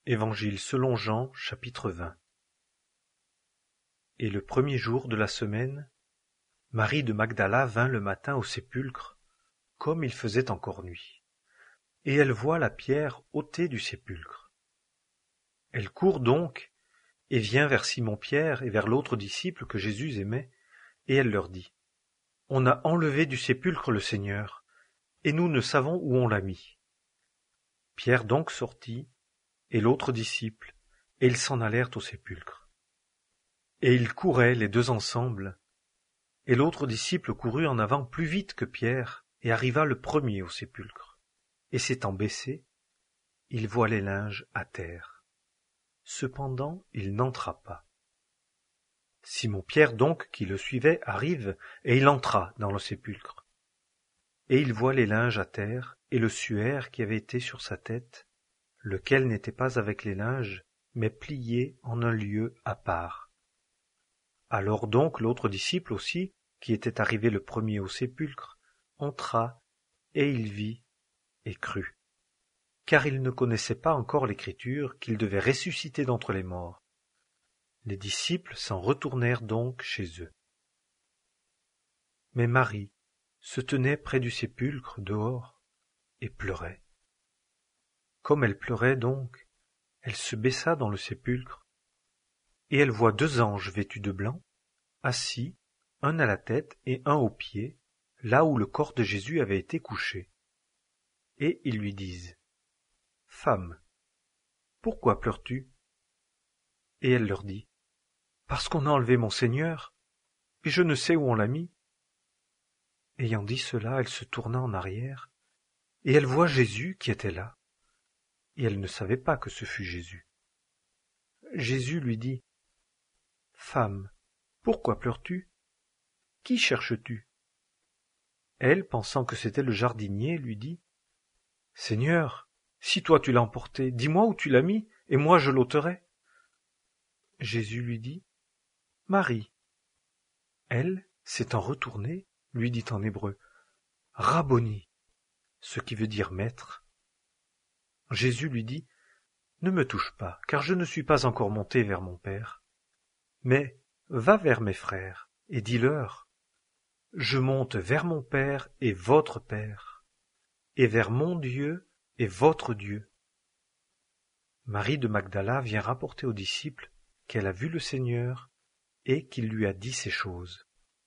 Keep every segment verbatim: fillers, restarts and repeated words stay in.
Évangile selon Jean, chapitre vingt. Et le premier jour de la semaine, Marie de Magdala vint le matin au sépulcre, comme il faisait encore nuit, et elle voit la pierre ôtée du sépulcre. Elle court donc, et vient vers Simon-Pierre et vers l'autre disciple que Jésus aimait, et elle leur dit, « On a enlevé du sépulcre le Seigneur, et nous ne savons où on l'a mis. » Pierre donc sortit, et l'autre disciple, et ils s'en allèrent au sépulcre. Et ils couraient les deux ensemble, et l'autre disciple courut en avant plus vite que Pierre, et arriva le premier au sépulcre. Et s'étant baissé, il voit les linges à terre. Cependant, il n'entra pas. Simon-Pierre donc, qui le suivait, arrive, et il entra dans le sépulcre. Et il voit les linges à terre, et le suaire qui avait été sur sa tête, lequel n'était pas avec les linges, mais plié en un lieu à part. Alors donc l'autre disciple aussi, qui était arrivé le premier au sépulcre, entra, et il vit et crut, car il ne connaissait pas encore l'Écriture qu'il devait ressusciter d'entre les morts. Les disciples s'en retournèrent donc chez eux. Mais Marie se tenait près du sépulcre dehors et pleurait. Comme elle pleurait donc, elle se baissa dans le sépulcre, et elle voit deux anges vêtus de blanc, assis, un à la tête et un aux pieds, là où le corps de Jésus avait été couché. Et ils lui disent, « Femme, pourquoi pleures-tu » Et elle leur dit, « Parce qu'on a enlevé mon Seigneur, et je ne sais où on l'a mis. » Ayant dit cela, elle se tourna en arrière, et elle voit Jésus qui était là, et elle ne savait pas que ce fût Jésus. Jésus lui dit, « Femme, pourquoi pleures-tu? Qui cherches-tu » Elle, pensant que c'était le jardinier, lui dit, « Seigneur, si toi tu l'as emporté, dis-moi où tu l'as mis, et moi je l'ôterai. » Jésus lui dit, « Marie. » Elle, s'étant retournée, lui dit en hébreu, « Rabboni », ce qui veut dire maître. Jésus lui dit, « Ne me touche pas, car je ne suis pas encore monté vers mon Père. Mais va vers mes frères, et dis-leur, je monte vers mon Père et votre Père, et vers mon Dieu et votre Dieu. » Marie de Magdala vient rapporter aux disciples qu'elle a vu le Seigneur et qu'il lui a dit ces choses.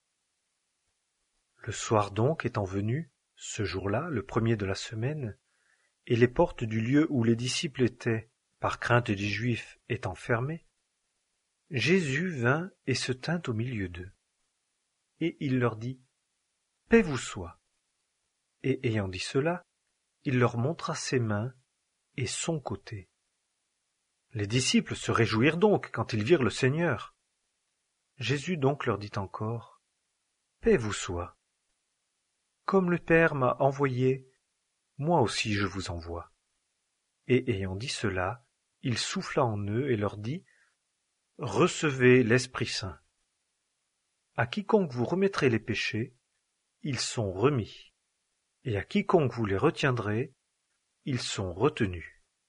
Le soir donc étant venu, ce jour-là, le premier de la semaine, et les portes du lieu où les disciples étaient, par crainte des Juifs, étant fermées, Jésus vint et se tint au milieu d'eux. Et il leur dit, « Paix vous soit. » Et ayant dit cela, il leur montra ses mains et son côté. Les disciples se réjouirent donc quand ils virent le Seigneur. Jésus donc leur dit encore, « Paix vous soit. Comme le Père m'a envoyé, moi aussi je vous envoie. » Et ayant dit cela, il souffla en eux et leur dit, « Recevez l'Esprit Saint. À quiconque vous remettrez les péchés, ils sont remis, et à quiconque vous les retiendrez, ils sont retenus. »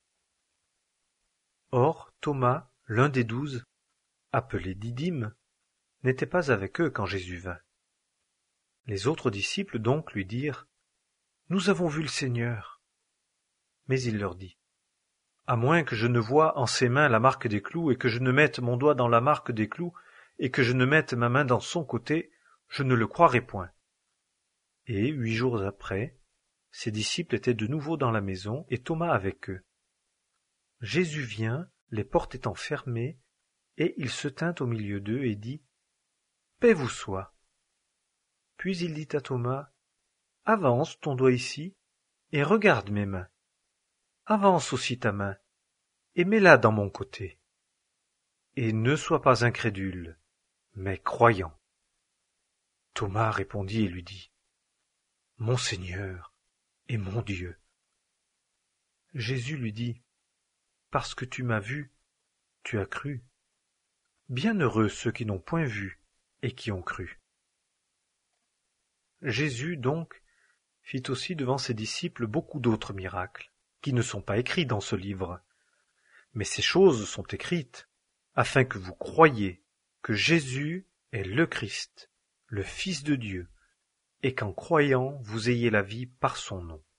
Or Thomas, l'un des douze, appelé Didyme, n'était pas avec eux quand Jésus vint. Les autres disciples donc lui dirent, « Nous avons vu le Seigneur. » Mais il leur dit, « À moins que je ne voie en ses mains la marque des clous, et que je ne mette mon doigt dans la marque des clous, et que je ne mette ma main dans son côté, je ne le croirai point. » Et huit jours après, ses disciples étaient de nouveau dans la maison, et Thomas avec eux. Jésus vient, les portes étant fermées, et il se tint au milieu d'eux et dit, « Paix vous soit. » Puis il dit à Thomas, « Avance ton doigt ici, et regarde mes mains. Avance aussi ta main, et mets-la dans mon côté. Et ne sois pas incrédule, mais croyant. » Thomas répondit et lui dit, « Mon Seigneur et mon Dieu. » Jésus lui dit, « Parce que tu m'as vu, tu as cru. Bienheureux ceux qui n'ont point vu et qui ont cru. » Jésus, donc, fit aussi devant ses disciples beaucoup d'autres miracles, qui ne sont pas écrits dans ce livre. Mais ces choses sont écrites, afin que vous croyiez que Jésus est le Christ, le Fils de Dieu, et qu'en croyant vous ayez la vie par son nom.